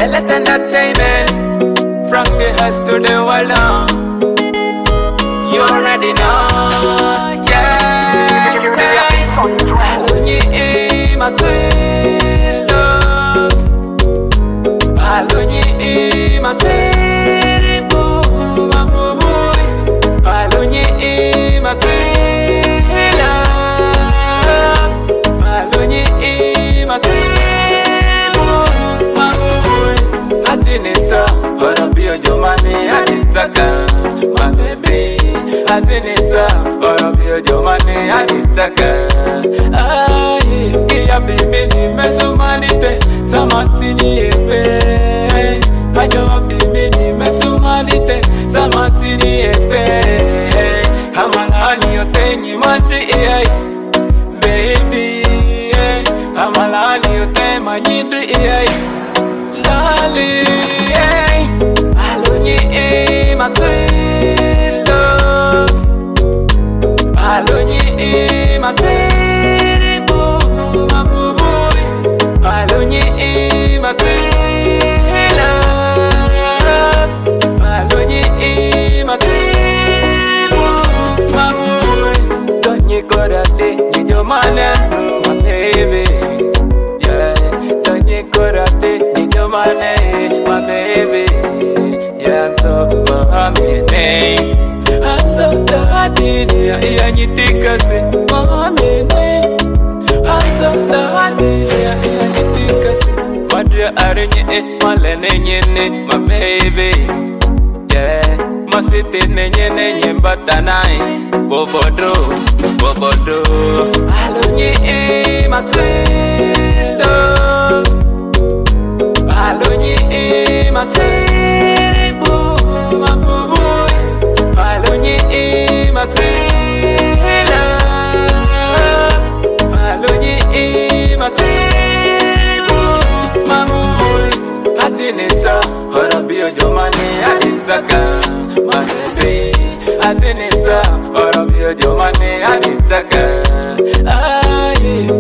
Elite entertainment, from the house to the world now. You already know, yeah. Alunyi, my sweet love. Alunyi, my sweet boo, my boy. Alunyi, my sweet love. Alunyi, my sweet boo, my boy. Atinita, ora bio jomani anitaka, my baby. Atinita, ora bio jomani anitaka. Ay, iya baby ni mesumalite, samasini epe. Ayo baby ni mesumalite, samasini epe. Amalani yotenyi mandi ay, baby. Amalani yotenyi manyindi ay. Lali, Alunyi, my sweet love. Alunyi, my sweet boo, my boy. Alunyi, my sweet love. Alunyi, my sweet boo, my boy. Don't you go that day, you man, my baby. Yeah, don't you go that day. My name, my baby, yeah, so my name. I'm so daddy, yeah, you think I say, my name. I'm so daddy, yeah, you think I say, my dear, my lenny, my baby, yeah, my city, nenny, but I, Bobodo, Bobodo. Alunyi, my sweet love. Alunyi, my sweet boo, my boy. Alunyi, my sweet love. Alunyi, my sweet boo, my boy. Atinita, ora bio jomani anitaka, my baby. Atinita, ora bio jomani anitaka. Ay.